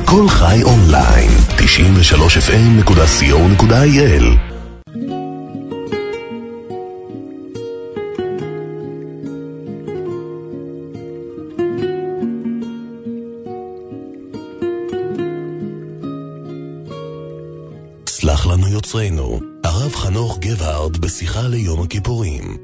כל חי אונליין, 93fm.co.il. סלח לנו יוצרנו, הרב חנוך גבהרד בשיחה ליום הכיפורים.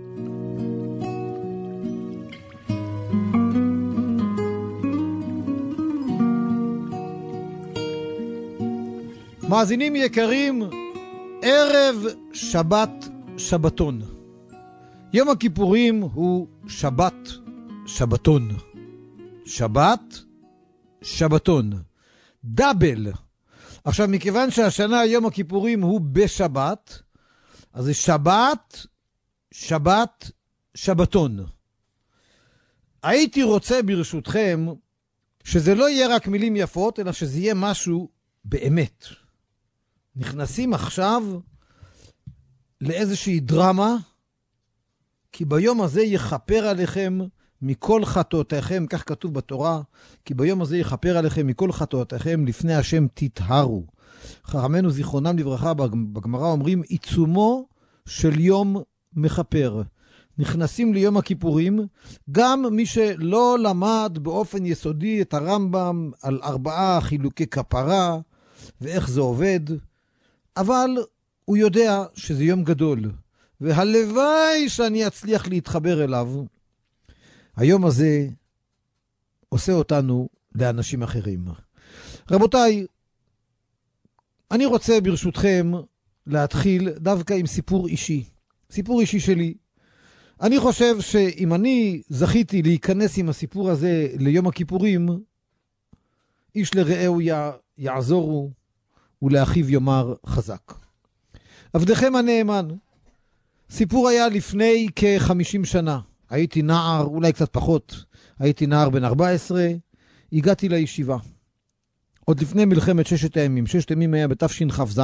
מאזינים יקרים, ערב שבת שבתון. יום הכיפורים הוא שבת שבתון. שבת שבתון. דאבל. עכשיו, מכיוון שהשנה יום הכיפורים הוא בשבת, אז זה שבת, שבת, שבתון. הייתי רוצה ברשותכם שזה לא יהיה רק מילים יפות, אלא שזה יהיה משהו באמת. נכנסים עכשיו לאיזושהי דרמה, כי ביום הזה יכפר עליכם מכל חטאותיכם, כך כתוב בתורה, כי ביום הזה יכפר עליכם מכל חטאותיכם, לפני השם תתהרו. חכמינו זיכרונם לברכה בגמרא אומרים, עיצומו של יום מכפר. נכנסים ליום הכיפורים, גם מי שלא למד באופן יסודי את הרמב"ם על 4 חילוקי כפרה, ואיך זה עובד, אבל הוא יודע שזה יום גדול, והלוואי שאני אצליח להתחבר אליו. היום הזה עושה אותנו לאנשים אחרים. רבותיי, אני רוצה ברשותכם להתחיל דווקא עם סיפור אישי. סיפור אישי שלי. אני חושב שאם אני זכיתי להיכנס עם הסיפור הזה ליום הכיפורים, איש לרעהו יעזורו ולאחיו יאמר חזק. עבדכם הנאמן. סיפור היה לפני כ-50 שנה. הייתי נער, אולי קצת פחות, הייתי נער בן 14, הגעתי לישיבה. עוד לפני מלחמת 6 הימים. 6 הימים היה בתשכ"ז,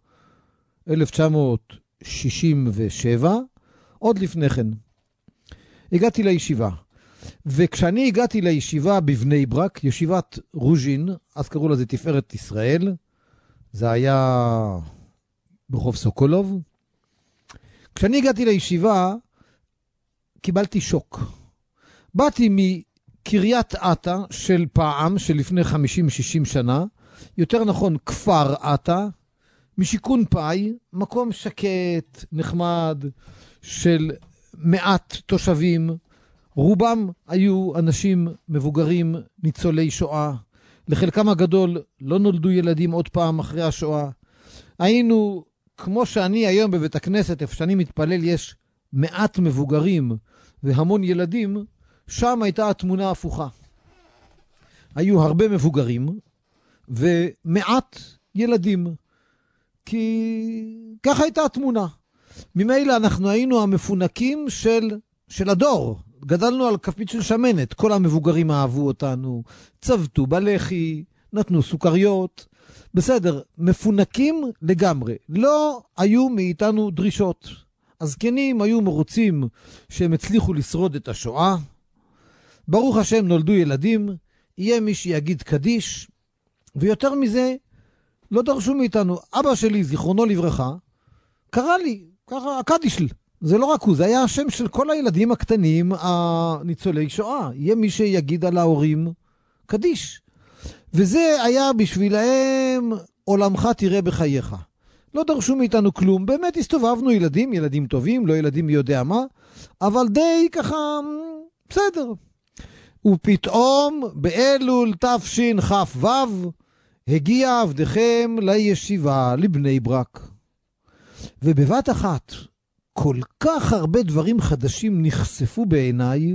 1967, עוד לפני כן. הגעתי לישיבה. וכשאני הגעתי לישיבה בבני ברק, ישיבת רוז'ין, אז קראו לזה תפארת ישראל, זה היה ברחוב סוקולוב. כשאני הגעתי לישיבה, קיבלתי שוק. באתי מקריית אתא של פעם, של לפני 50-60 שנה, יותר נכון כפר אתא, משיקון פאי, מקום שקט, נחמד, של מעט תושבים, רובם היו אנשים מבוגרים, ניצולי שואה, לחלקם הגדול לא נולדו ילדים עוד פעם אחרי השואה. היינו, כמו שאני היום בבית הכנסת, איפה שאני מתפלל, יש מעט מבוגרים והמון ילדים, שם הייתה התמונה הפוכה. היו הרבה מבוגרים ומעט ילדים, כי ככה הייתה התמונה. ממילא אנחנו היינו המפונקים של הדור. גדלנו על כפית של שמנת, כל המבוגרים אהבו אותנו, צבטו בלחי, נתנו סוכריות, בסדר, מפונקים לגמרי. לא היו מאיתנו דרישות. הזקנים היו מרוצים שהם הצליחו לשרוד את השואה. ברוך השם נולדו ילדים, יהיה מי שיגיד קדיש, ויותר מזה לא דרשו מאיתנו. אבא שלי, זיכרונו לברכה, קרא לי, ככה, הקדישל. זה לא רק הוא, זה היה השם של כל הילדים הקטנים, הניצולי שואה. יהיה מי שיגיד על ההורים קדיש. וזה היה בשבילהם עולמך תראה בחייך. לא דרשו מאיתנו כלום, באמת הסתובבנו ילדים טובים, לא ילדים מי יודע מה, אבל די ככה, בסדר. ופתאום באלול תשכ"ו הגיע עבדכם לישיבה לבני ברק. ובבת אחת, כל כך הרבה דברים חדשים נחשפו בעיניי,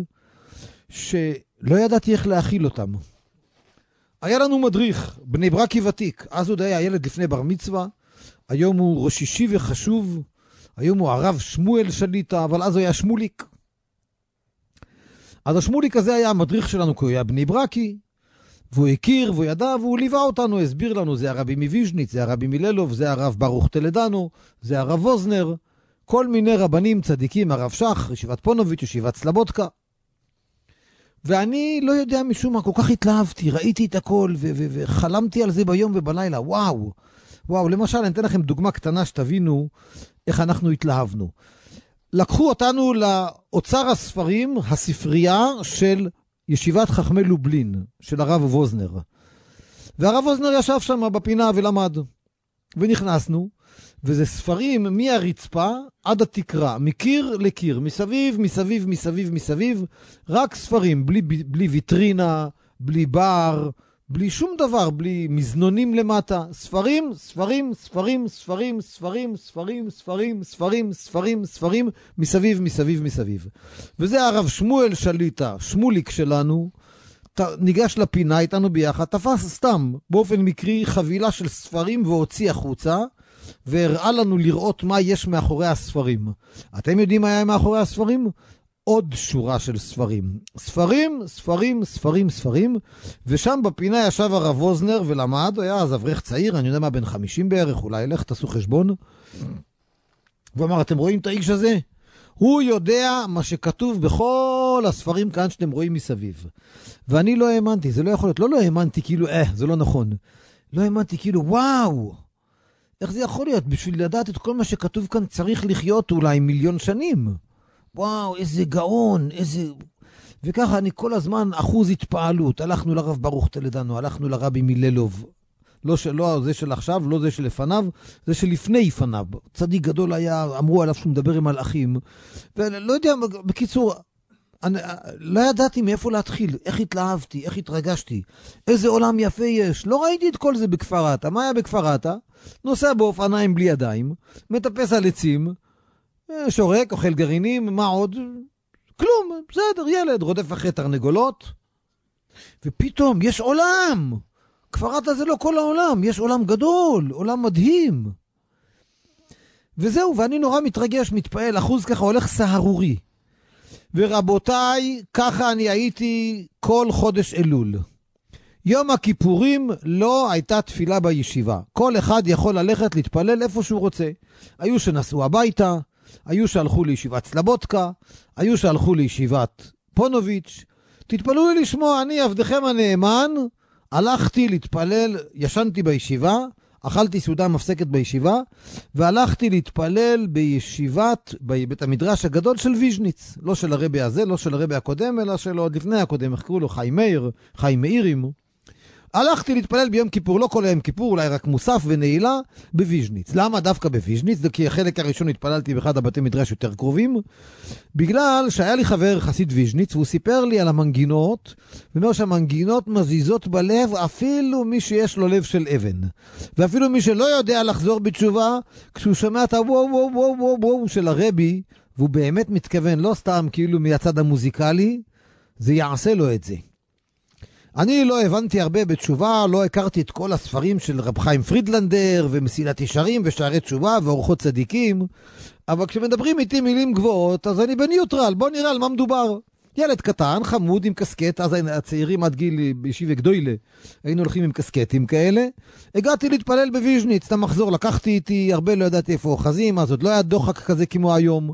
שלא ידעתי איך להכיל אותם. היה לנו מדריך, בני ברקי ותיק, אז עוד היה ילד לפני בר מצווה, היום הוא ראש אישי וחשוב, היום הוא הרב שמואל שליטה, אבל אז הוא היה שמוליק. אז השמוליק הזה היה המדריך שלנו, כי הוא היה בני ברקי, והוא הכיר והוא ידע, והוא ליווה אותנו, הסביר לנו, זה הרבי מוויז'ניץ, זה הרבי מללוב, זה הרב ברוך טלדנו, זה הרב ווזנר, כל מיני רבנים צדיקים, הרב שח, ישיבת פונוביץ', ישיבת סלבודקה. ואני לא יודע משום מה, כל כך התלהבתי, ראיתי את הכל, וחלמתי על זה ביום ובלילה, וואו. וואו, למשל, אני אתן לכם דוגמה קטנה שתבינו איך אנחנו התלהבנו. לקחו אותנו לאוצר הספרים, הספרייה של ישיבת חכמי לובלין, של הרב ווזנר. והרב ווזנר ישב שם בפינה ולמד. ונכנסנו, וזה ספרים מהרצפה עד התקרה, מקיר לקיר, מסביב, מסביב, מסביב, מסביב, רק ספרים, בלי ויטרינה, בלי בר, בלי שום דבר, בלי מזנונים למטה, ספרים, ספרים, ספרים, ספרים, ספרים, ספרים, ספרים, ספרים, ספרים, ספרים, מסביב, מסביב, מסביב. וזה הרב שמואל שליטה, שמוליק שלנו, ניגש לפינה איתנו ביחד, תפס סתם, באופן מקרי, חבילה של ספרים והוציא החוצה, והראה לנו לראות מה יש מאחורי הספרים. אתם יודעים מה היה מאחורי הספרים? עוד שורה של ספרים. ספרים, ספרים, ספרים, ספרים, ושם בפינה ישב הרב ווזנר ולמד, הוא היה אז אברך צעיר, אני יודע מה, בן 50 בערך, אולי לך, תעשו חשבון. הוא אמר, אתם רואים את האיש הזה? הוא יודע מה שכתוב בכל הספרים כאן שאתם רואים מסביב. ואני לא האמנתי, זה לא יכול להיות, לא האמנתי כאילו, זה לא נכון. לא האמנתי כאילו, וואו, איך זה יכול להיות? בשביל לדעת את כל מה שכתוב כאן צריך לחיות אולי 1,000,000 שנים. וואו, איזה גאון, איזה... וככה אני כל הזמן אחוז התפעלות. הלכנו לרב ברוך טלדנו, הלכנו לרבי מיללוב. לא זה של עכשיו, לא זה שלפניו, זה שלפני פניו. צדיק גדול היה, אמרו עליו שהוא מדבר עם מלאכים. ולא יודע, בקיצור, אני לא ידעתי מאיפה להתחיל, איך התלהבתי, איך התרגשתי, איזה עולם יפה יש. לא ראיתי את כל זה בכפר עתה. מה היה בכפר עתה? נוסע באופניים בלי ידיים, מטפס על עצים, שורק, אוכל גרעינים, מה עוד? כלום, בסדר, ילד, רודף אחרי תרנגולות. ופתאום יש עולם. כפר עתה זה לא כל העולם, יש עולם גדול, עולם מדהים. וזהו, ואני נורא מתרגש, מתפעל, אחוז ככה הולך סהרורי. ורבותיי, ככה אני הייתי כל חודש אלול. יום הכיפורים לא הייתה תפילה בישיבה. כל אחד יכול ללכת להתפלל איפה שהוא רוצה. היו שנסעו הביתה, היו שהלכו לישיבת סלבודקה, היו שהלכו לישיבת פונוביץ'. תתפללו לי לשמוע, אני עבדכם הנאמן, הלכתי להתפלל, ישנתי בישיבה, אכלתי סעודה מפסקת בישיבה, והלכתי להתפלל בבית המדרש הגדול של ויז'ניץ. לא של הרבי הזה, לא של הרבי הקודם, אלא של עוד לפני הקודם, איך קראו לו? חיים מאירים. הלכתי להתפלל ביום כיפור, לא כל היום כיפור, אולי רק מוסף ונעילה, בוויז'ניץ. למה דווקא בוויז'ניץ? כי החלק הראשון התפללתי באחד הבתי מדרש יותר קרובים, בגלל שהיה לי חבר חסיד ויז'ניץ, והוא סיפר לי על המנגינות, ואומר שהמנגינות מזיזות בלב אפילו מי שיש לו לב של אבן. ואפילו מי שלא יודע לחזור בתשובה, כשהוא שומע את הוואו וואו וואו וואו וואו של הרבי, והוא באמת מתכוון, לא סתם כאילו מהצד המוזיקלי, זה יעשה לו את זה. אני לא הבנתי הרבה בתשובה, לא הכרתי את כל הספרים של רב חיים פרידלנדר ומסילת ישרים ושערי תשובה ואורחות צדיקים, אבל כשמדברים איתי מילים גבוהות, אז אני בניוטרל, בוא נראה על מה מדובר. ילד קטן, חמוד עם קסקט, אז הצעירים עד גיל בישיבה גדוילה, היינו הולכים עם קסקטים כאלה. הגעתי להתפלל בוויז'ניץ, את המחזור לקחתי איתי, הרבה לא ידעתי איפה אוחזים, אז עוד לא היה דוחק כזה כמו היום.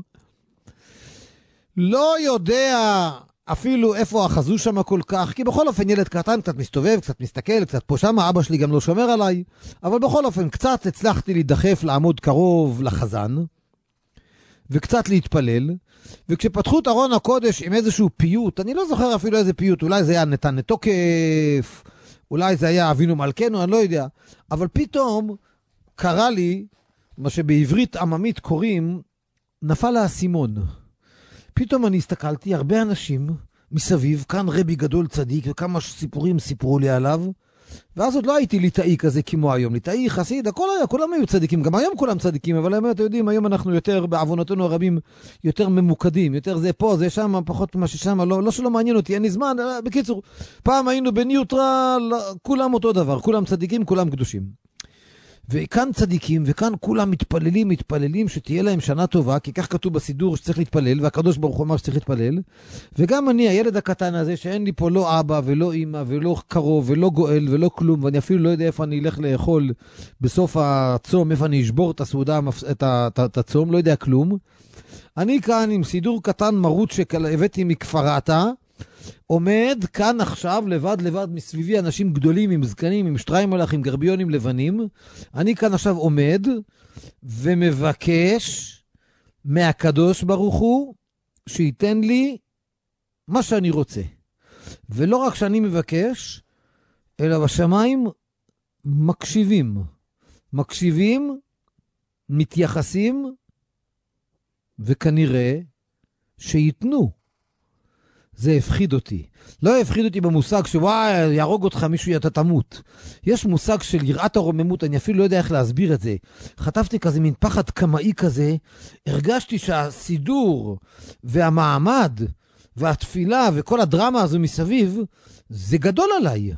לא יודע אפילו איפה אחזו שם כל כך, כי בכל אופן ילד קטן קצת מסתובב, קצת מסתכל, קצת פה שם, אבא שלי גם לא שומר עליי, אבל בכל אופן קצת הצלחתי להידחף לעמוד קרוב לחזן, וקצת להתפלל, וכשפתחו את ארון הקודש עם איזשהו פיוט, אני לא זוכר אפילו איזה פיוט, אולי זה היה נתן לתוקף, אולי זה היה אבינו מלכנו, אני לא יודע, אבל פתאום קרה לי, מה שבעברית עממית קוראים, נפל האסימון. פתאום אני הסתכלתי, הרבה אנשים מסביב, כאן רבי גדול צדיק, וכמה סיפורים סיפרו לי עליו, ואז עוד לא הייתי ליטאי כזה כמו היום, ליטאי חסיד, הכל היה, כולם היו צדיקים, גם היום כולם צדיקים, אבל באמת, אתם יודעים, היום אנחנו יותר, בעוונותינו הרבים, יותר ממוקדים, יותר זה פה, זה שם, פחות מה ששם, לא שלא מעניין אותי, אין לי זמן, בקיצור, פעם היינו בניוטרל, כולם אותו דבר, כולם צדיקים, כולם קדושים. וכאן צדיקים, וכאן כולם מתפללים שתהיה להם שנה טובה, כי כך כתוב בסידור שצריך להתפלל, והקדוש ברוך הוא אמר שצריך להתפלל, וגם אני, הילד הקטן הזה, שאין לי פה לא אבא ולא אמא ולא קרוב ולא גואל ולא כלום, ואני אפילו לא יודע איפה אני אלך לאכול בסוף הצום, איפה אני אשבור את הסעודה, את הצום, לא יודע כלום. אני כאן עם סידור קטן מרות שהבאתי מכפר עתה, עומד כאן עכשיו לבד מסביבי אנשים גדולים עם זקנים, עם שטריימלך, עם גרביונים לבנים. אני כאן עכשיו עומד ומבקש מהקדוש ברוך הוא שייתן לי מה שאני רוצה. ולא רק שאני מבקש, אלא בשמיים מקשיבים, מתייחסים, וכנראה שיתנו. זה הפחיד אותי. לא הפחיד אותי במושג שוואי, ירוג אותך מישהו, אתה תמות. יש מושג של יראת הרוממות, אני אפילו לא יודע איך להסביר את זה. חטפתי כזה מין פחד קמאי כזה, הרגשתי שהסידור והמעמד והתפילה וכל הדרמה הזו מסביב, זה גדול עליי.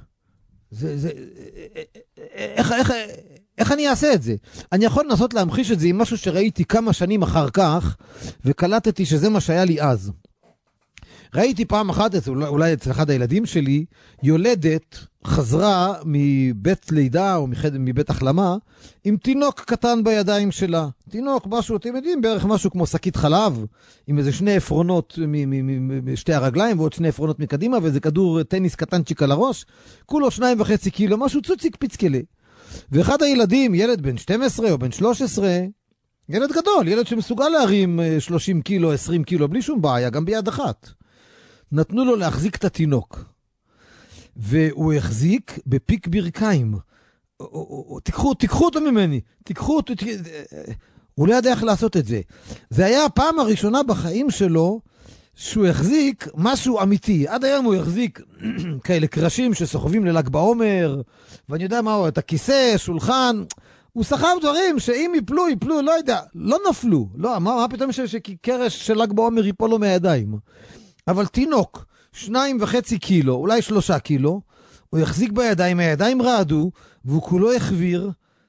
איך אני אעשה את זה? אני יכול לנסות להמחיש את זה עם משהו שראיתי כמה שנים אחר כך, וקלטתי שזה מה שהיה לי אז. ראיתי פעם אחת, אולי אצל אחד הילדים שלי, יולדת חזרה מבית לידה או מבית החלמה, עם תינוק קטן בידיים שלה. תינוק, משהו, אתם יודעים, בערך משהו כמו שקית חלב, עם איזה 2 עפרונות משתי הרגליים, ועוד 2 עפרונות מקדימה, ואיזה כדור טניס קטנצ'יק על הראש, כולו 2.5 קילו, משהו צוציק פיצקלה. ואחד הילדים, ילד בן 12 או בן 13, ילד גדול, ילד שמסוגל להרים 30 קילו, 20 קילו, בלי שום בעיה, גם ביד אחת. נתנו לו להחזיק את התינוק, והוא החזיק בפיק ברכיים. תיקחו אותו ממני, תיקחו אותו, הוא לא ידע איך לעשות את זה. זה היה הפעם הראשונה בחיים שלו, שהוא החזיק משהו אמיתי. עד היום הוא החזיק כאלה קרשים שסוחבים לל"ג בעומר, ואני יודע מה הוא, את הכיסא, שולחן, הוא סחב דברים שאם יפלו, לא יודע, לא נפלו. לא, מה פתאום שקרש של ל"ג בעומר ייפול לו מהידיים? אבל תינוק, 2.5 קילו, אולי 3 קילו, הוא יחזיק בידיים, הידיים רעדו, והוא כולו החביר.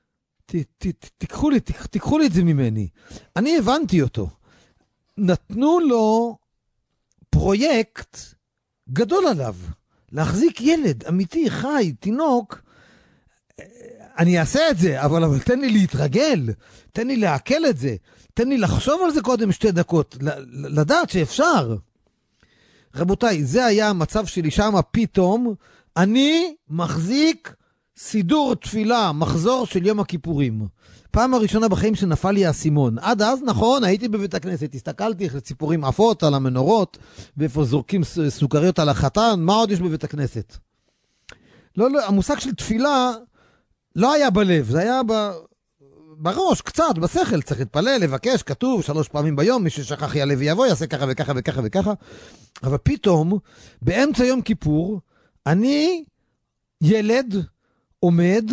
תיקחו לי את זה ממני. אני הבנתי אותו. נתנו לו פרויקט גדול עליו, להחזיק ילד אמיתי, חי, תינוק. אני אעשה את זה, אבל תן לי להתרגל, תן לי לעכל את זה, תן לי לחשוב על זה קודם 2 דקות, לדעת שאפשר. רבותיי, זה היה המצב שלי שם, פתאום אני מחזיק סידור תפילה, מחזור של יום הכיפורים. פעם הראשונה בחיים שנפל לי האסימון. עד אז, נכון, הייתי בבית הכנסת, הסתכלתי איך ציפורים עפות על המנורות, ואיפה זורקים סוכריות על החתן, מה עוד יש בבית הכנסת? לא, המושג של תפילה לא היה בלב, זה היה בראש, קצת, בשכל, צריך להתפלל, לבקש, כתוב 3 פעמים ביום, מי ששכח יעלה ויבוא, יעשה ככה וככה וככה וככה. אבל פתאום, באמצע יום כיפור, אני ילד עומד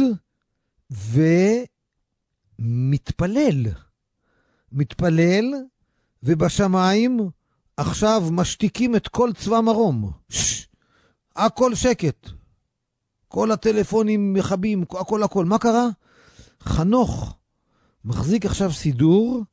מתפלל, ובשמיים עכשיו משתיקים את כל צבא מרום. הכל שקט. כל הטלפונים מחבים, הכל. מה קרה? חנוך מחזיק עכשיו סידור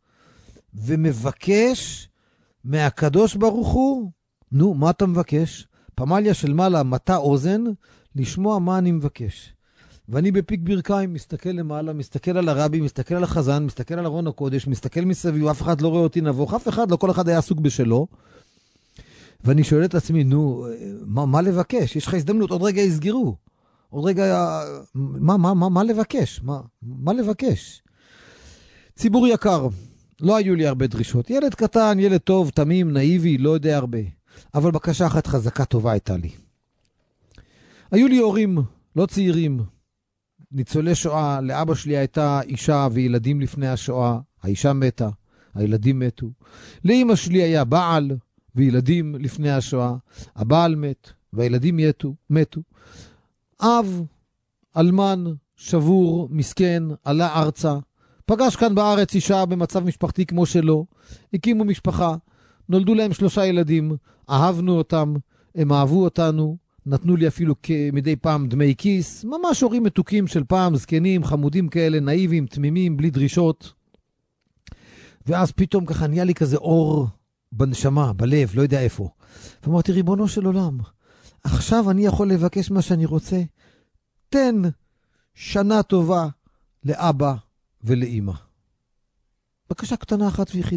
ומבקש מהקדוש ברוך הוא, נו, מה אתה מבקש? פמליה של מעלה, מטה אוזן, לשמוע מה אני מבקש. ואני בפיק ברכיים, מסתכל למעלה, מסתכל על הרבי, מסתכל על החזן, מסתכל על ארון הקודש, מסתכל מסביב, אף אחד לא רואה אותי נבוך, אף אחד לא, כל אחד היה עסוק בשלו. ואני שואל את עצמי, נו, מה לבקש? יש לך הזדמנות, עוד רגע יסגרו. עוד רגע, מה לבקש? מה לבקש? ציבור יקר, לא היו לי הרבה דרישות. ילד קטן, ילד טוב, תמים, נאיבי, לא יודע הרבה. אבל בקשה אחת חזקה טובה הייתה לי. היו לי הורים, לא צעירים, ניצולי שואה. לאבא שלי הייתה אישה וילדים לפני השואה. האישה מתה, הילדים מתו. לאמא שלי היה בעל וילדים לפני השואה. הבעל מת והילדים מתו. אב, אלמן, שבור, מסכן, עלה ארצה. פגש כאן בארץ אישה במצב משפחתי כמו שלו. הקימו משפחה. נולדו להם 3 ילדים. אהבנו אותם. הם אהבו אותנו. נתנו לי אפילו מדי פעם דמי כיס. ממש הורים מתוקים של פעם, זקנים, חמודים כאלה, נאיבים, תמימים, בלי דרישות. ואז פתאום ככה נהיה לי כזה אור בנשמה, בלב, לא יודע איפה. ואמרתי, ריבונו של עולם, עכשיו אני יכול לבקש מה שאני רוצה. תן שנה טובה לאבא ולאמא. בקשה קטנה אחת ויחידה.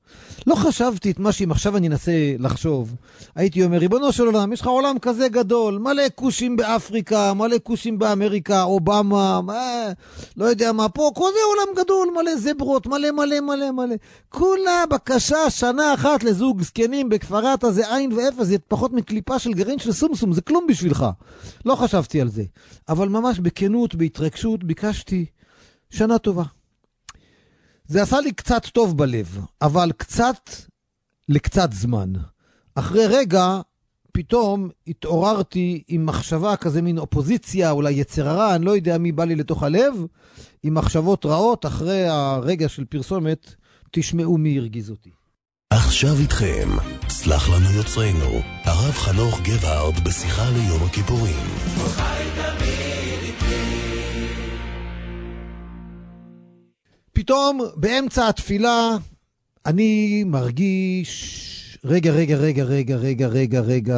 לא חשבתי את מה שאם עכשיו אני אנסה לחשוב. הייתי אומר, ריבונו של עולם, יש לך עולם כזה גדול, מלא כושים באפריקה, מלא כושים באמריקה, אובמה, לא יודע מה פה, כל זה עולם גדול, מלא זברות, מלא מלא מלא מלא. כולה בקשה שנה אחת לזוג זקנים בכפרת הזה עין ואפס, זה פחות מקליפה של גרעין של סומסום, זה כלום בשבילך. לא חשבתי על זה. אבל ממש בכנות, בהתרגשות, ביקשתי שנה טובה. זה עשה לי קצת טוב בלב, אבל קצת לקצת זמן. אחרי רגע, פתאום התעוררתי עם מחשבה כזה מין אופוזיציה, אולי יצר הרע, אני לא יודע מי בא לי לתוך הלב, עם מחשבות רעות, אחרי הרגע של פרסומת, תשמעו מי הרגיז אותי. עכשיו איתכם, סלח לנו יוצרנו, הרב חנוך גבערד בשיחה ליום הכיפורים. פתאום באמצע התפילה אני מרגיש רגע,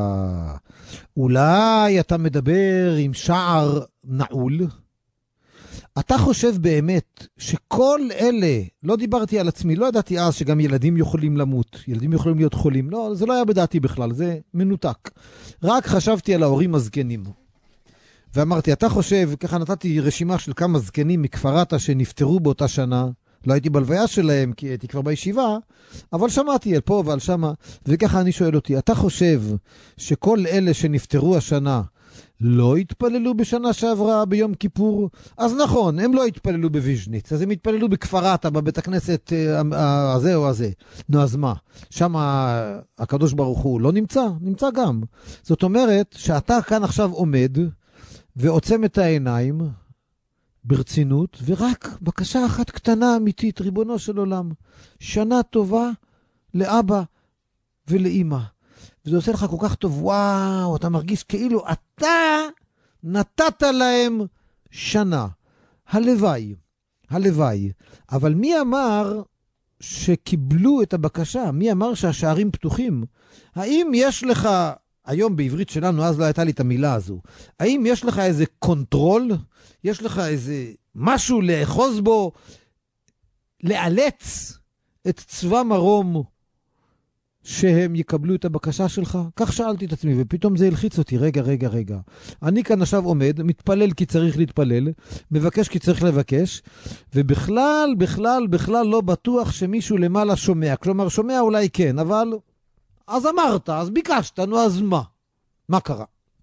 אולי אתה מדבר עם שער נעול. אתה חושב באמת שכל אלה, לא דיברתי על עצמי, לא ידעתי אז שגם ילדים יכולים למות, ילדים יכולים להיות חולים, לא, זה לא היה בדעתי בכלל, זה מנותק. רק חשבתי על ההורים הזקנים. ואמרתי, אתה חושב, ככה נתתי רשימה של כמה זקנים מכפרתה שנפטרו באותה שנה, לא הייתי בלוויה שלהם כי הייתי כבר בישיבה, אבל שמעתי על פה ועל שמה, וככה אני שואל אותי, אתה חושב שכל אלה שנפטרו השנה לא התפללו בשנה שעברה ביום כיפור? אז נכון, הם לא התפללו בוויז'ניץ, אז הם התפללו בכפרתה, בבית הכנסת הזה או הזה. נו, אז מה? שם הקדוש ברוך הוא לא נמצא? נמצא גם. זאת אומרת שאתה כאן עכשיו עומד ועוצם את העיניים ברצינות, ורק בקשה אחת קטנה אמיתית, ריבונו של עולם, שנה טובה לאבא ולאמא. וזה עושה לך כל כך טוב, וואו, אתה מרגיש כאילו אתה נתת להם שנה. הלוואי, הלוואי. אבל מי אמר שקיבלו את הבקשה? מי אמר שהשערים פתוחים? האם יש לך, היום בעברית שלנו, אז לא הייתה לי את המילה הזו, האם יש לך איזה קונטרול? יש לך איזה משהו לאחוז בו, לאלץ את צבא מרום שהם יקבלו את הבקשה שלך? כך שאלתי את עצמי, ופתאום זה הלחיץ אותי. רגע. אני כאן עכשיו עומד, מתפלל כי צריך להתפלל, מבקש כי צריך לבקש, ובכלל לא בטוח שמישהו למעלה שומע. כלומר, שומע אולי כן, אבל אז אמרת, אז ביקשת, נו אז מה? מה קרה?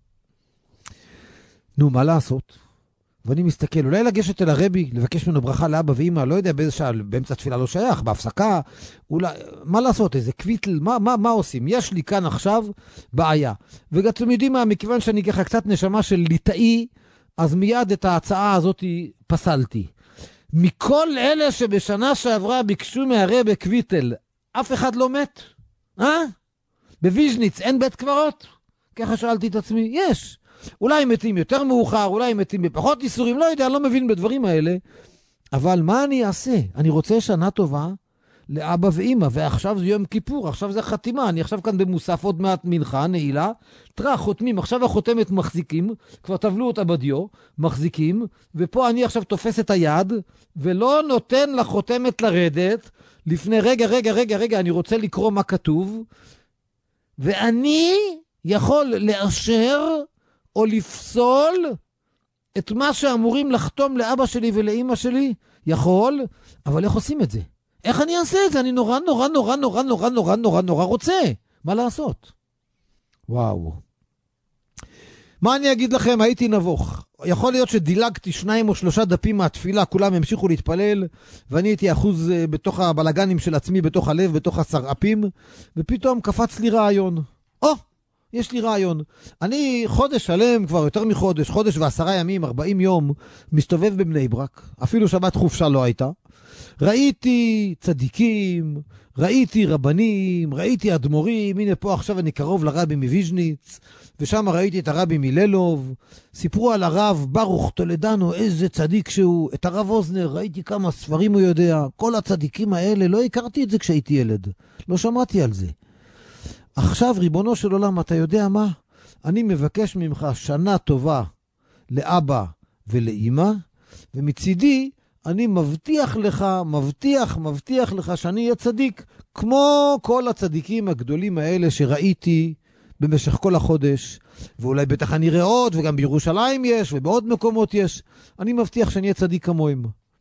נו, מה לעשות? ואני מסתכל, אולי לגשת אל הרבי, לבקש ממנו ברכה לאבא ואמא, לא יודע באיזה שעה, באמצע תפילה לא שייך, בהפסקה, אולי, מה לעשות, איזה קוויטל, מה עושים? יש לי כאן עכשיו בעיה. ואתם יודעים מה, מכיוון שאני ככה קצת נשמה של ליטאי, אז מיד את ההצעה הזאת פסלתי. מכל אלה שבשנה שעברה ביקשו מהרבי קוויטל, אף אחד לא מת? בוויז'ניץ אין בית קברות? ככה שאלתי את עצמי, יש. אולי מתים יותר מאוחר, אולי מתים בפחות איסורים, לא יודע, לא מבין בדברים האלה. אבל מה אני אעשה? אני רוצה שנה טובה לאבא ואמא, ועכשיו זה יום כיפור, עכשיו זה חתימה, אני עכשיו כאן במוסף עוד מעט מנחה, נעילה, חותמים, עכשיו החותמת מחזיקים, כבר תבלו אותה בדיו, מחזיקים, ופה אני עכשיו תופס את היד, ולא נותן לחותמת לרדת, לפני רגע, אני רוצה לקרוא מה כתוב, ואני יכול לאשר או לפסול את מה שאמורים לחתום לאבא שלי ולאמא שלי? יכול, אבל איך עושים את זה? איך אני אעשה את זה? אני נורא רוצה. מה לעשות? וואו. מה אני אגיד לכם? הייתי נבוך. יכול להיות שדילגתי 2 או 3 דפים מהתפילה, כולם המשיכו להתפלל, ואני הייתי אחוז בתוך הבלגנים של עצמי, בתוך הלב, בתוך השרעפים, ופתאום קפץ לי רעיון. יש לי רעיון. אני חודש שלם, כבר יותר מחודש, חודש ו10 ימים, 40 יום, מסתובב בבני ברק. אפילו שבת חופשה לא הייתה. ראיתי צדיקים, ראיתי רבנים, ראיתי אדמו"רים. הנה פה עכשיו אני קרוב לרבי מוויז'ניץ, ושם ראיתי את הרבי מלילוב. סיפרו על הרב ברוך טולדנו, איזה צדיק שהוא. את הרב אוזנר, ראיתי כמה ספרים הוא יודע. כל הצדיקים האלה, לא הכרתי את זה כשהייתי ילד. לא שמעתי על זה. עכשיו, ריבונו של עולם, אתה יודע מה? אני מבקש ממך שנה טובה לאבא ולאמא, ומצידי אני מבטיח לך שאני אהיה צדיק, כמו כל הצדיקים הגדולים האלה שראיתי במשך כל החודש, ואולי בטח אני אראה עוד, וגם בירושלים יש, ובעוד מקומות יש. אני מבטיח שאני אהיה צדיק כמוהם.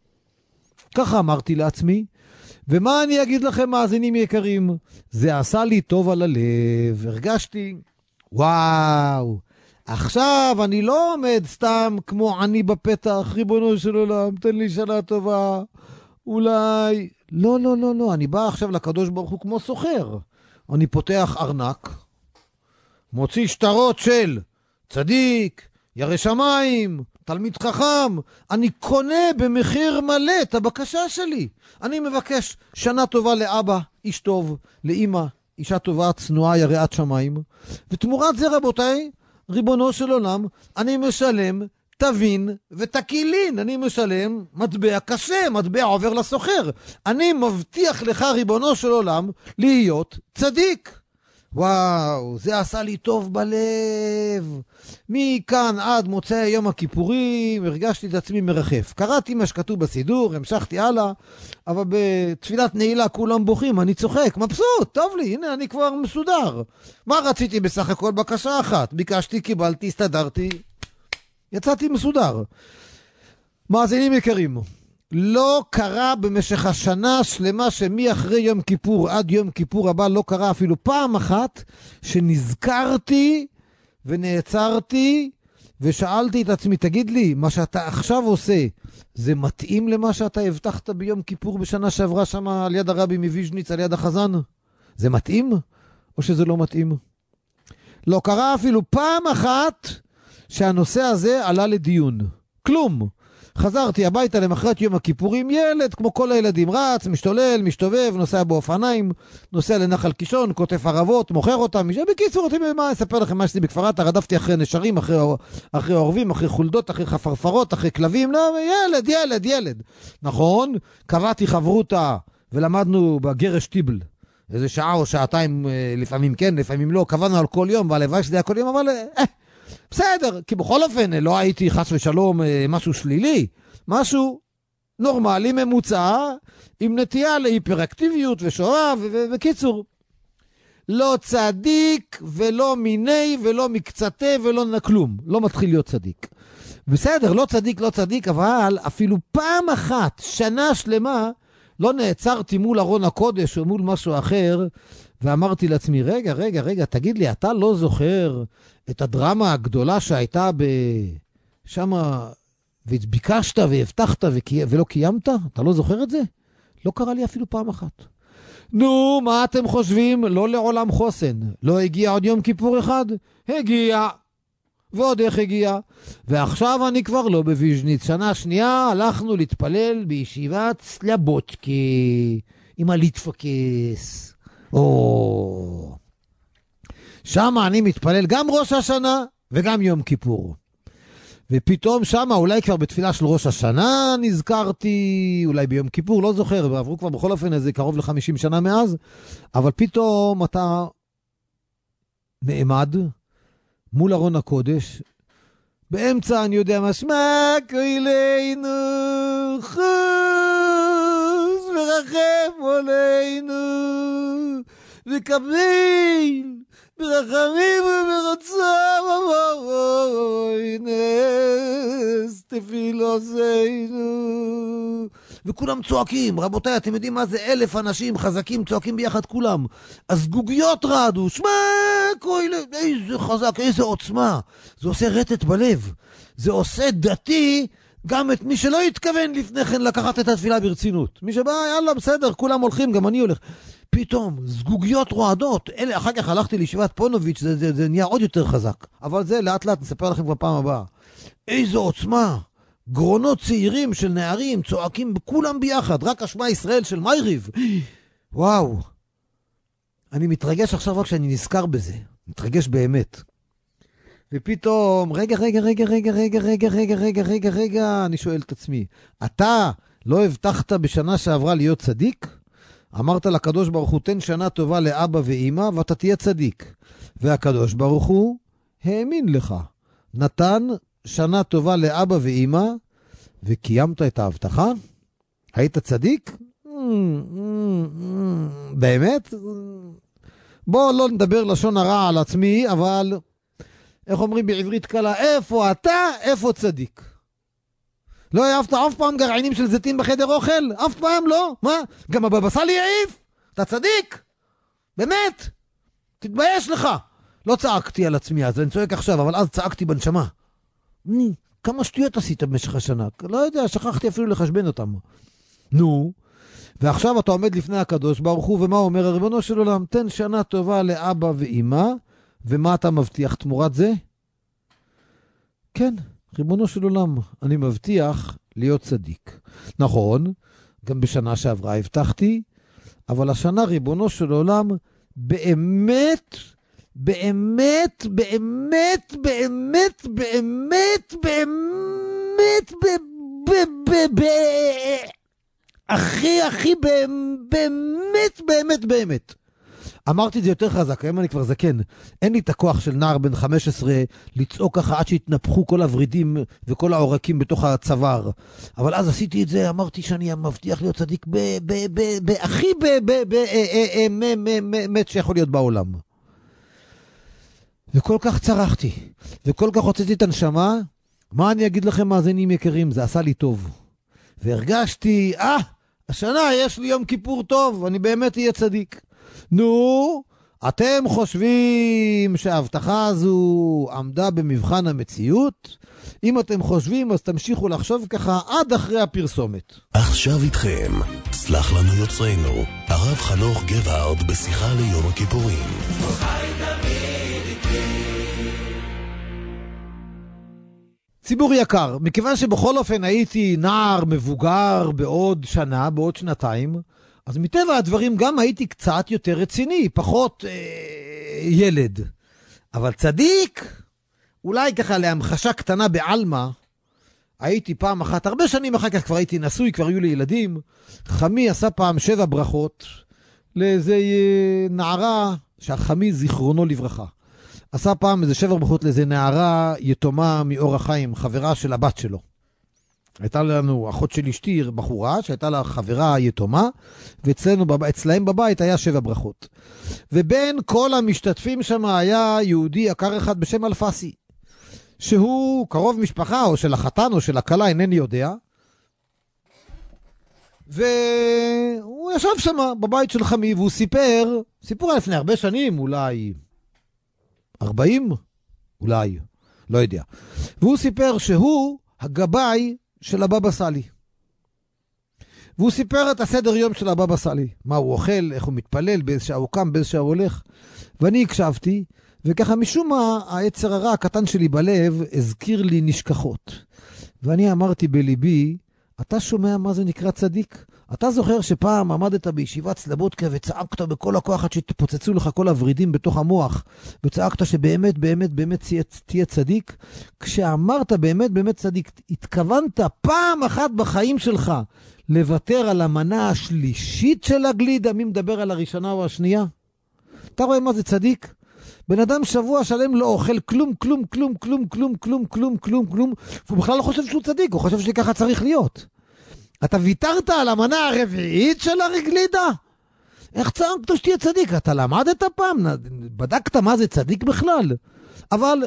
ככה אמרתי לעצמי, ומה אני אגיד לכם, מאזינים יקרים? זה עשה לי טוב על הלב, הרגשתי, וואו, עכשיו אני לא עומד סתם כמו אני בפתח, ריבונו של עולם, תן לי שנה טובה, אולי, לא, אני בא עכשיו לקדוש ברוך הוא כמו סוחר. אני פותח ארנק, מוציא שטרות של צדיק, ירא שמיים, תלמיד חכם, אני קונה במחיר מלא את הבקשה שלי. אני מבקש שנה טובה לאבא, איש טוב, לאמא, אישה טובה, צנועה, יראת שמיים. ותמורת זה, רבותיי, ריבונו של עולם, אני משלם תבין ותקילין. אני משלם מטבע קשה, מטבע עובר לסוחר. אני מבטיח לך, ריבונו של עולם, להיות צדיק. וואו, זה עשה לי טוב בלב. מכאן עד מוצאי יום הכיפורים הרגשתי את עצמי מרחף. קראתי מה שכתוב בסידור, המשכתי הלאה, אבל בתפילת נעילה כולם בוכים, אני צוחק, מבסוט, טוב לי, הנה אני כבר מסודר. מה רציתי בסך הכל? בקשה אחת, ביקשתי, קיבלתי, הסתדרתי, יצאתי מסודר. מאזינים יקרים, לא קרה במשך השנה שלמה שמאחרי יום כיפור עד יום כיפור הבא, לא קרה אפילו פעם אחת שנזכרתי ונעצרתי ושאלתי את עצמי, תגיד לי, מה שאתה עכשיו עושה, זה מתאים למה שאתה הבטחת ביום כיפור בשנה שעברה שם על יד הרבי מוויז'ניץ, על יד החזן? זה מתאים או שזה לא מתאים? לא קרה אפילו פעם אחת שהנושא הזה עלה לדיון. כלום. חזרתי הביתה למחרת יום הכיפורים, ילד כמו כל הילדים, רץ, משתולל, משתובב, נוסע באופניים, נוסע לנחל קישון, כותף ערבות, מוכר אותם. בקיצור, מה אספר לכם מה שעשיתי בכפר אתא? רדפתי אחרי נשרים, אחרי עורבים, אחרי חולדות, אחרי חפרפרות, אחרי כלבים. לא, ילד. נכון, קבעתי חברותה ולמדנו בגרש טיבל. איזה שעה או שעתיים, לפעמים כן, לפעמים לא. קבענו על כל יום, והלוואי שזה היה כל יום, אבל בסדר, כי בכל אופן לא הייתי חס ושלום משהו שלילי, משהו נורמלי, ממוצע, עם נטייה להיפראקטיביות ושואה, וקיצור, לא צדיק ולא מיני ולא מקצתה ולא נקלום, לא מתחיל להיות צדיק. בסדר, לא צדיק, אבל אפילו פעם אחת, שנה שלמה, לא נעצרתי מול ארון הקודש או מול משהו אחר, ואמרתי לעצמי, רגע, תגיד לי, אתה לא זוכר את הדרמה הגדולה שהייתה שמה, וביקשת והבטחת ולא קיימת? אתה לא זוכר את זה? לא קרה לי אפילו פעם אחת. נו, מה אתם חושבים? לא לעולם חוסן. לא הגיע עוד יום כיפור אחד? הגיע. ועוד איך הגיע. ועכשיו אני כבר לא בוויז'ניץ. שנה שנייה הלכנו להתפלל בישיבת סלבוצ'קי, עם הליטפקס. שם אני מתפלל גם ראש השנה וגם יום כיפור. ופתאום שם, אולי כבר בתפילה של ראש השנה נזכרתי, אולי ביום כיפור, לא זוכר, ועברו כבר בכל אופן איזה קרוב ל50 שנה מאז, אבל פתאום אתה נעמד מול ארון הקודש, באמצע אני יודע מה שמע כהילנו חוס ורחם עלינו וקבל ברחמים וברצון נס תפילותינו. וכולם צועקים, רבותיי, אתם יודעים מה זה? 1,000 אנשים חזקים צועקים ביחד כולם. הזגוגיות רעדו, שמע כהילנו, איזה חזק, איזה עוצמה. זה עושה רטט בלב, זה עושה דתי גם את מי שלא התכוון לפני כן לקחת את התפילה ברצינות. מי שבא, יאללה, בסדר, כולם הולכים, גם אני הולך. פתאום, זגוגיות רועדות. אלה, אחר כך הלכתי לישיבת פונוביץ', זה נהיה עוד יותר חזק. אבל זה לאט לאט נספר לכם כבר פעם הבאה. איזו עוצמה. גרונות צעירים של נערים צועקים כולם ביחד. רק השמע ישראל של מייריב. וואו. אני מתרגש עכשיו רק שאני נזכר בזה. מתרגש באמת. ופתאום, רגע, אני שואל את עצמי, אתה לא הבטחת בשנה שעברה להיות צדיק? אמרת לקדוש ברוך הוא, תן שנה טובה לאבא ואמא ואתה תהיה צדיק. והקדוש ברוך הוא האמין לך. נתן שנה טובה לאבא ואמא וקיימת את ההבטחה? היית צדיק? באמת? בוא לא נדבר לשון הרע על עצמי, אבל איך אומרים בעברית קלה, איפה אתה, איפה צדיק? לא העפת אף פעם גרעינים של זיתים בחדר אוכל? אף פעם לא? מה? גם הבבא סאלי העיף? אתה צדיק? באמת? תתבייש לך. לא צעקתי על עצמי אז, אני צועק עכשיו, אבל אז צעקתי בנשמה. כמה שטויות עשית במשך השנה? לא יודע, שכחתי אפילו לחשבן אותם. נו, ועכשיו אתה עומד לפני הקדוש ברוך הוא, ומה אומר הריבונו של עולם? תן שנה טובה לאבא ואמא, ומה אתה מבטיח תמורת זה? כן, ריבונו של עולם, אני מבטיח להיות צדיק. נכון, גם בשנה שעברה הבטחתי, אבל השנה ריבונו של עולם באמת, באמת, באמת, באמת, באמת, באמת, הכי, באמת, באמת, באמת. אמרתי את זה יותר חזק, היום אני כבר זקן. אין לי את הכוח של נער בן 15 לצעוק ככה עד שהתנפחו כל הורידים וכל העורקים בתוך הצוואר. אבל אז עשיתי את זה, אמרתי שאני מבטיח להיות צדיק הכי באמת שיכול להיות בעולם. וכל כך צרחתי, וכל כך הוצאתי את הנשמה. מה אני אגיד לכם מאזינים יקרים? זה עשה לי טוב. והרגשתי, השנה יש לי יום כיפור טוב, אני באמת אהיה צדיק. נו, אתם חושבים שההבטחה הזו עמדה במבחן המציאות? אם אתם חושבים, אז תמשיכו לחשוב ככה עד אחרי הפרסומת. עכשיו איתכם, סלח לנו יוצרנו, הרב חנוך גבערד בשיחה ליום הכיפורים. ציבור יקר, מכיוון שבכל אופן הייתי נער מבוגר בעוד שנה, בעוד שנתיים, אז מטבע הדברים גם הייתי קצת יותר רציני, פחות ילד. אבל צדיק, אולי ככה להמחשה קטנה בעלמה, הייתי פעם אחת, הרבה שנים אחר כך כבר הייתי נשוי, כבר היו לי ילדים, חמי עשה פעם 7 ברכות לאיזה נערה, שהחמי זיכרונו לברכה. עשה פעם איזה 7 ברכות לאיזה נערה יתומה מאור החיים, חברה של הבת שלו. הייתה לנו אחות של אשתי, בחורה, שהייתה לה חברה יתומה, ואצלהם בבית היה 7 ברכות. ובין כל המשתתפים שם היה יהודי יקר אחד בשם אלפסי, שהוא קרוב משפחה, או של החתן, או של הכלה, אינני יודע. והוא ישב שם בבית של חמי, והוא סיפר, סיפור לפני הרבה שנים, אולי 40, אולי, לא יודע. והוא סיפר שהוא הגבאי של הבבא סאלי. והוא סיפר את הסדר יום של הבבא סאלי. מה הוא אוכל, איך הוא מתפלל, באיזה שעה הוא קם, באיזה שעה הוא הולך. ואני הקשבתי, וככה משום מה, היצר הרע הקטן שלי בלב הזכיר לי נשכחות. ואני אמרתי בליבי, אתה שומע מה זה נקרא צדיק? אתה זוכר שפעם עמדת בישיבת סלבודקה וצעקת בכל הכוח עד שתפוצצו לך כל הורידים בתוך המוח, וצעקת שבאמת, באמת, באמת תהיה צדיק? כשאמרת באמת, באמת צדיק, התכוונת פעם אחת בחיים שלך לוותר על המנה השלישית של הגלידה? מי מדבר על הראשונה או השנייה? אתה רואה מה זה צדיק? בן אדם שבוע שלם לא אוכל כלום, כלום, כלום, כלום, כלום, כלום, כלום, כלום, כלום, והוא בכלל לא חושב שהוא צדיק, הוא חושב שככה צריך להיות. אתה ויתרת על המנה הרביעית של הגלידה? איך צעקת שתהיה צדיק? אתה למדת פעם? בדקת מה זה צדיק בכלל? אבל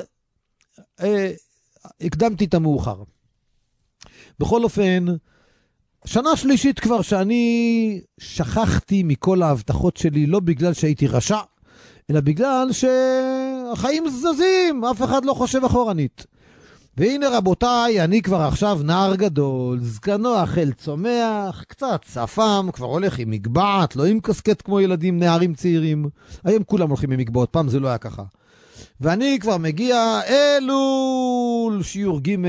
הקדמתי את המאוחר. בכל אופן, שנה שלישית כבר שאני שכחתי מכל ההבטחות שלי, לא בגלל שהייתי רשע, אלא בגלל שהחיים זזים, אף אחד לא חושב אחורנית. והנה רבותיי, אני כבר עכשיו נער גדול, זקנו אכל צומח, קצת שפם, כבר הולך עם מגבעת, לא עם קסקט כמו ילדים, נערים צעירים. היום כולם הולכים עם מגבעות, פעם זה לא היה ככה. ואני כבר מגיע אלול, שיעור ג',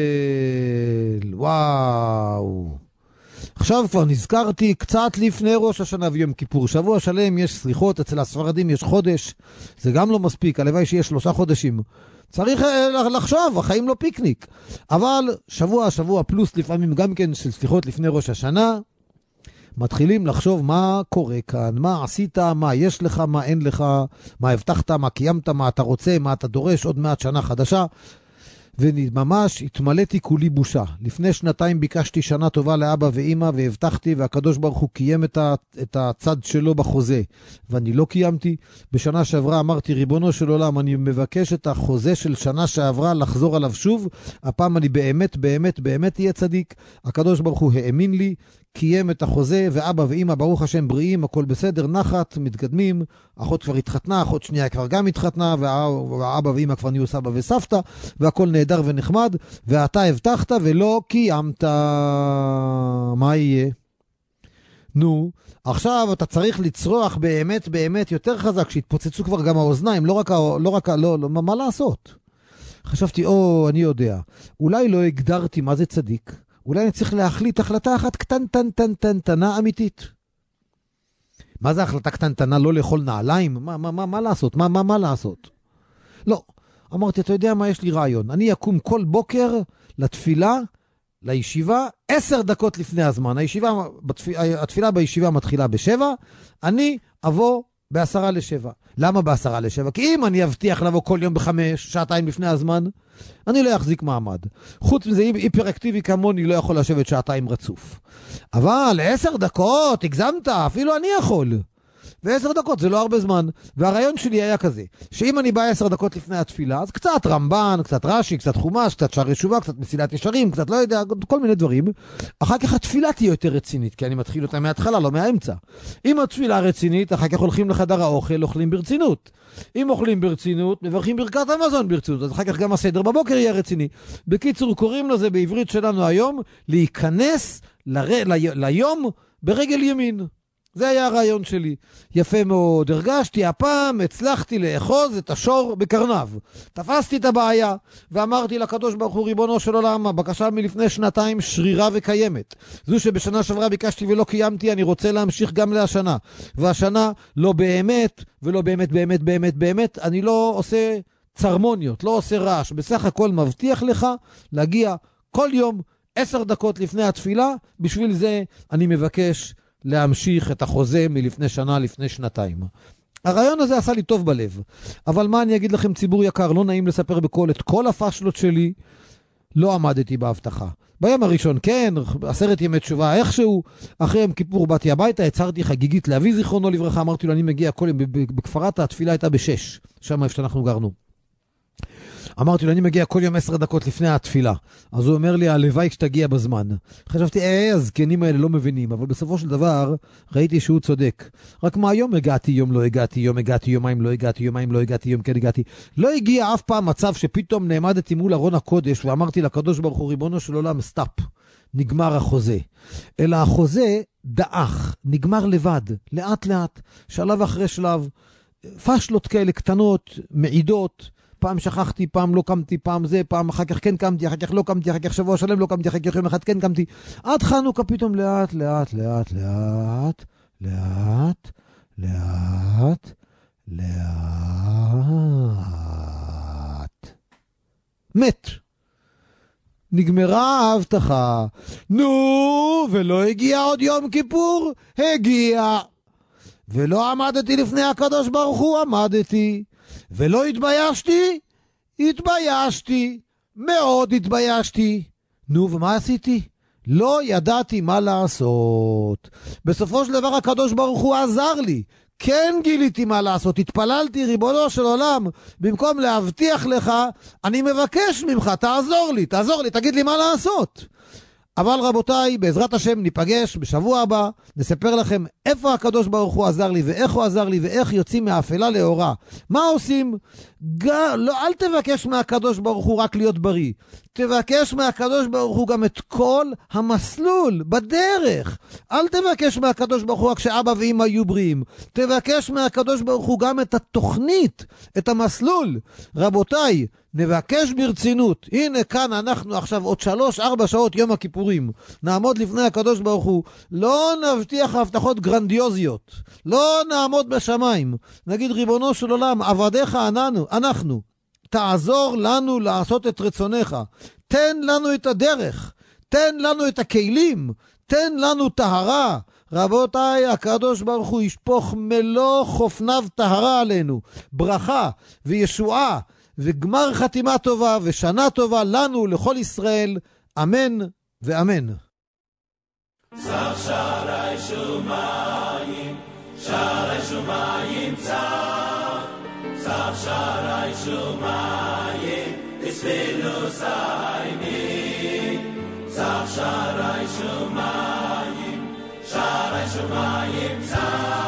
וואו. עכשיו כבר נזכרתי קצת לפני ראש השנה ויום כיפור. שבוע שלם יש סליחות, אצל הספרדים יש חודש. זה גם לא מספיק, הלוואי שיש 3 חודשים. צריך לחשוב, החיים לא פיקניק. אבל שבוע פלוס לפעמים גם כן של סליחות לפני ראש השנה, מתחילים לחשוב מה קורה כאן, מה עשית, מה יש לך, מה אין לך, מה הבטחת, מה קיימת, מה אתה רוצה, מה אתה דורש, עוד מעט שנה חדשה. וממש התמלאתי כולי בושה. לפני 2 ביקשתי שנה טובה לאבא ואמא, והבטחתי, והקדוש ברוך הוא קיים את הצד שלו בחוזה, ואני לא קיימתי. בשנה שעברה אמרתי, ריבונו של עולם, אני מבקש את החוזה של שנה שעברה לחזור עליו שוב, הפעם אני באמת, באמת, באמת אהיה צדיק. הקדוש ברוך הוא האמין לי, קיים את החוזה, ואבא ואמא ברוך השם בריאים, הכל בסדר, נחת, מתקדמים, אחות כבר התחתנה, אחות שנייה כבר גם התחתנה, והאבא ואמא כבר נהיו סבא וסבתא, והכל נהדר ונחמד, ואתה הבטחת ולא קיימת. מה יהיה? נו, עכשיו אתה צריך לצרוח באמת באמת יותר חזק, שהתפוצצו כבר גם האוזניים, לא, מה לעשות? חשבתי, אני יודע, אולי לא הגדרתי מה זה צדיק, אולי אני צריך להחליט החלטה אחת קטנטנה אמיתית. מה זה החלטה קטנטנה? לא לאכול נעליים? מה לעשות? מה לעשות? לא. אמרתי, אתה יודע מה? יש לי רעיון. אני אקום כל בוקר לתפילה, לישיבה, 10 דקות לפני הזמן. התפילה בישיבה מתחילה ב7, אני אבוא ב6:50. למה ב6:50? כי אם אני אבטיח לבוא כל יום ב5, שעתיים לפני הזמן, אני לא אחזיק מעמד. חוץ מזה, היפראקטיבי כמוני לא יכול לשבת שעתיים רצוף. אבל 10 דקות, הגזמת, אפילו אני יכול. ו10 דקות זה לא הרבה זמן. והרעיון שלי היה כזה, שאם אני בא 10 דקות לפני התפילה, אז קצת רמב"ן, קצת רש"י, קצת חומש, קצת שערי תשובה, קצת מסילת ישרים, קצת לא יודע, כל מיני דברים. אחר כך התפילה תהיה יותר רצינית, כי אני מתחיל אותה מההתחלה, לא מהאמצע. אם התפילה רצינית, אחר כך הולכים לחדר האוכל, אוכלים ברצינות. אם אוכלים ברצינות, מברכים ברכת המזון ברצינות, אז אחר כך גם הסדר בבוקר יהיה רציני. בקיצור, קוראים לזה בעברית שלנו היום, להיכנס ליום ברגל ימין. זה היה הרעיון שלי. יפה מאוד, הרגשתי הפעם, הצלחתי לאחוז את השור בקרנב. תפסתי את הבעיה, ואמרתי לקדוש ברוך הוא, ריבונו של עולם, הבקשה מלפני 2 שרירה וקיימת. זו שבשנה שעברה ביקשתי ולא קיימתי, אני רוצה להמשיך גם להשנה. והשנה לא באמת, ולא באמת, אני לא עושה צרמוניות, לא עושה רעש. בסך הכל מבטיח לך להגיע כל יום 10 דקות לפני התפילה, בשביל זה אני מבקש להמשיך את החוזה מלפני שנה, לפני 2. הרעיון הזה עשה לי טוב בלב. אבל מה אני אגיד לכם, ציבור יקר, לא נעים לספר בכל את כל הפשלות שלי, לא עמדתי בהבטחה. ביום הראשון כן, 10 ימי תשובה איכשהו, אחרי יום כיפור באתי הביתה, הצהרתי חגיגית לאבי זיכרונו לברכה, אמרתי לו, אני מגיע כל יום, בכפרת התפילה הייתה ב6, שם איפה שאנחנו גרנו. אמרתי לו, אני מגיע כל יום 10 דקות לפני התפילה. אז הוא אומר לי, הלוואי כשתגיע בזמן. חשבתי, הזקנים האלה לא מבינים, אבל בסופו של דבר ראיתי שהוא צודק. רק מה, יום הגעתי, יום לא הגעתי, יום הגעתי, יומיים לא הגעתי, יומיים לא הגעתי, יום כן הגעתי. לא הגיע אף פעם מצב שפתאום נעמדתי מול ארון הקודש, ואמרתי לקדוש ברוך הוא, ריבונו של עולם, סטאפ, נגמר החוזה. אלא החוזה דאח, נגמר לבד, לאט לאט, שלב אחרי שלב, פשלות כאלה קטנות, מעידות, פעם שכחתי, פעם לא קמתי, פעם זה, פעם אחר כך כן קמתי, אחר כך לא קמתי, אחר כך שבוע שלם לא קמתי, אחר כך יום אחד כן קמתי. עד חנוכה פתאום לאט, לאט, לאט, לאט, לאט, לאט, לאט. מת. נגמרה ההבטחה. נו, ולא הגיע עוד יום כיפור? הגיע. ולא עמדתי לפני הקדוש ברוך הוא, עמדתי. ולא התביישתי? התביישתי. מאוד התביישתי. נו, ומה עשיתי? לא ידעתי מה לעשות. בסופו של דבר הקדוש ברוך הוא עזר לי. כן גיליתי מה לעשות. התפללתי, ריבונו של עולם, במקום להבטיח לך, אני מבקש ממך, תעזור לי, תגיד לי מה לעשות. אבל רבותיי, בעזרת השם ניפגש בשבוע הבא, נספר לכם איפה הקדוש ברוך הוא עזר לי, ואיך הוא עזר לי, ואיך יוצאים מהאפלה לאורה. מה עושים? לא, אל תבקש מהקדוש ברוך הוא רק להיות בריא. תבקש מהקדוש ברוך הוא גם את כל המסלול בדרך. אל תבקש מהקדוש ברוך הוא רק שאבא ואמא יהיו בריאים. תבקש מהקדוש ברוך הוא גם את התוכנית, את המסלול. רבותיי, נבקש ברצינות. הנה כאן אנחנו עכשיו עוד 3-4 שעות יום הכיפורים. נעמוד לפני הקדוש ברוך הוא. לא נבטיח הבטחות גרנדיוזיות. לא נעמוד בשמיים. נגיד, ריבונו של עולם, עבדיך אנחנו. תעזור לנו לעשות את רצונך. תן לנו את הדרך. תן לנו את הכלים. תן לנו טהרה. רבותיי, הקדוש ברוך הוא ישפוך מלוא חופניו טהרה עלינו. ברכה וישועה וגמר חתימה טובה ושנה טובה לנו, לכל ישראל, אמן ואמן. צח שערי שמיים, שערי שמיים צח, צח שערי שמיים, תספילו סיימי, צח שערי שמיים, שערי שמיים צח.